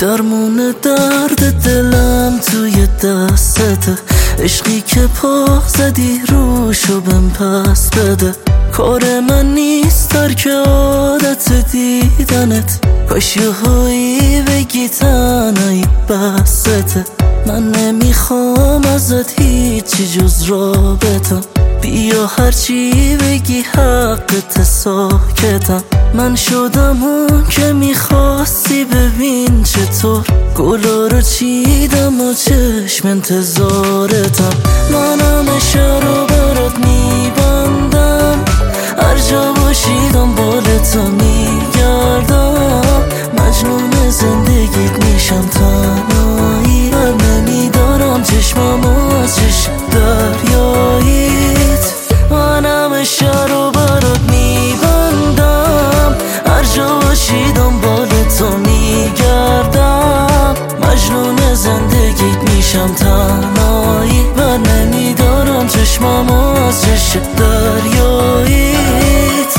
درمون درد دلم توی دستته، عشقی که پا زدی روشو بهم پس بده. کار من نیست ترک عادت دیدنت، کاش یهویی بگی تنهایی بسته. من نمیخوام ازت هیچی جز رابطم، بیا هرچی بگی حقت ساکتم. من شدم اون که میخواستی، ببین چطور گلا رو چیدم و چشم انتظارتم. منم شرو برات میبندم، هر جا باشی دنبال تو میگردم. مجنون زندگیت میشم تنهایی، بر نمیدارم چشمم از چشم دریاییت. منم شرو برات میبندم، هر جا باشی دنبال تو میگردم. مجنون زندگیت میشم تنهایی، بر نمیدارم چشمم از چشم دریاییت.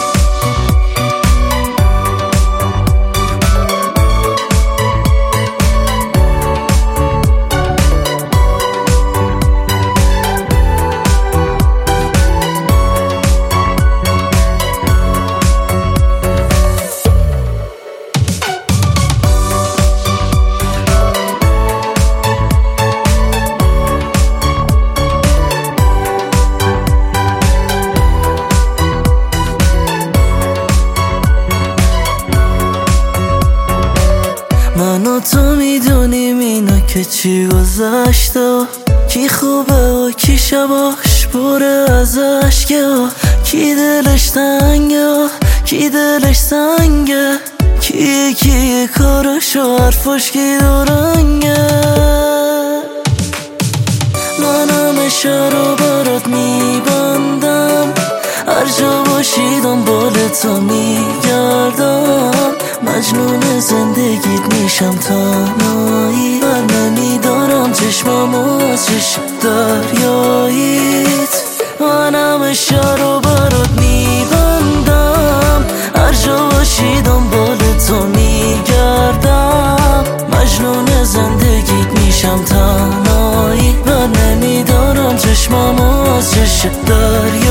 من و تو میدونیم اینا که چی گذشته، کی خوبه و کی شباش پره از عشقه، کی دلش تنگه کی دلش سنگه، کی کارش و حرفاش کی دورنگه. منم شرو برات میبندم، هر جا باشی دنبال تو میگردم. مجنون زندگیت میشم تنهایی، بر نمیدارم چشمم از چشم دریاییت. منم شرو برات میبندم، هر جا باشی دنبال تو میگردم. مجنون زندگیت میشم تنهایی، بر نمیدارم چشمم از چشم دریاییت.